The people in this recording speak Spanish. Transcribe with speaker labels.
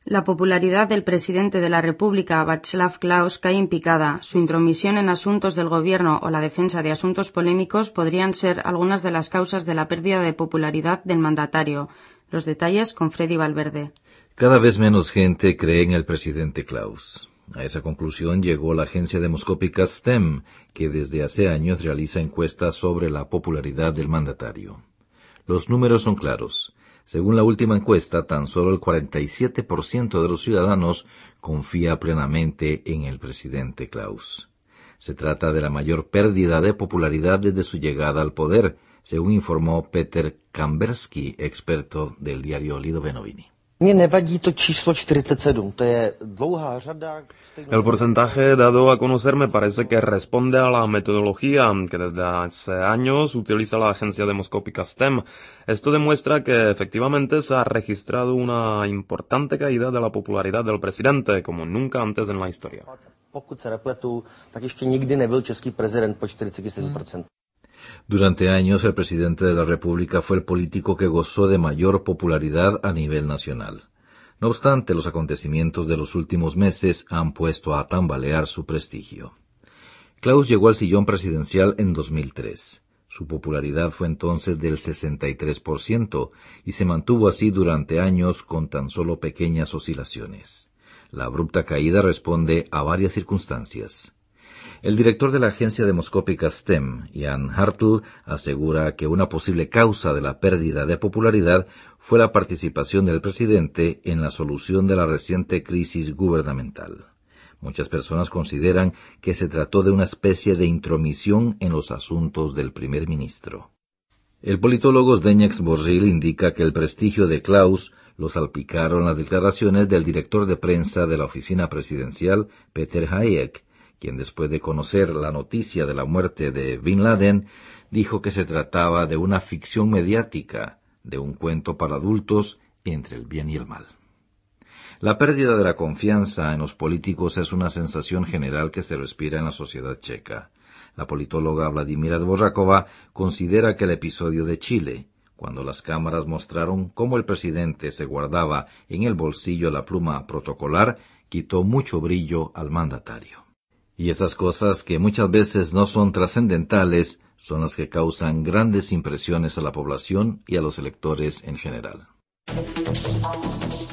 Speaker 1: La popularidad del presidente de la República, Václav Klaus, cae en picada. Su intromisión en asuntos del gobierno o la defensa de asuntos polémicos podrían ser algunas de las causas de la pérdida de popularidad del mandatario. Los detalles con Freddy Valverde.
Speaker 2: Cada vez menos gente cree en el presidente Klaus. A esa conclusión llegó la agencia demoscópica STEM, que desde hace años realiza encuestas sobre la popularidad del mandatario. Los números son claros. Según la última encuesta, tan solo el 47% de los ciudadanos confía plenamente en el presidente Klaus. Se trata de la mayor pérdida de popularidad desde su llegada al poder, según informó Peter Kambersky, experto del diario Lidovenoviny.
Speaker 3: El porcentaje dado a conocer me parece que responde a la metodología que desde hace años utiliza la agencia demoscópica STEM. Esto demuestra que efectivamente se ha registrado una importante caída de la popularidad del presidente, como nunca antes en la historia.
Speaker 2: Durante años, el presidente de la República fue el político que gozó de mayor popularidad a nivel nacional. No obstante, los acontecimientos de los últimos meses han puesto a tambalear su prestigio. Klaus llegó al sillón presidencial en 2003. Su popularidad fue entonces del 63% y se mantuvo así durante años con tan solo pequeñas oscilaciones. La abrupta caída responde a varias circunstancias. El director de la agencia demoscópica STEM, Jan Hartl, asegura que una posible causa de la pérdida de popularidad fue la participación del presidente en la solución de la reciente crisis gubernamental. Muchas personas consideran que se trató de una especie de intromisión en los asuntos del primer ministro. El politólogo Zdeněk Zbořil indica que el prestigio de Klaus lo salpicaron las declaraciones del director de prensa de la oficina presidencial, Peter Hayek, quien después de conocer la noticia de la muerte de Bin Laden, dijo que se trataba de una ficción mediática, de un cuento para adultos entre el bien y el mal. La pérdida de la confianza en los políticos es una sensación general que se respira en la sociedad checa. La politóloga Vladimira Dvořáková considera que el episodio de Chile, cuando las cámaras mostraron cómo el presidente se guardaba en el bolsillo la pluma protocolar, quitó mucho brillo al mandatario. Y esas cosas que muchas veces no son trascendentales son las que causan grandes impresiones a la población y a los electores en general.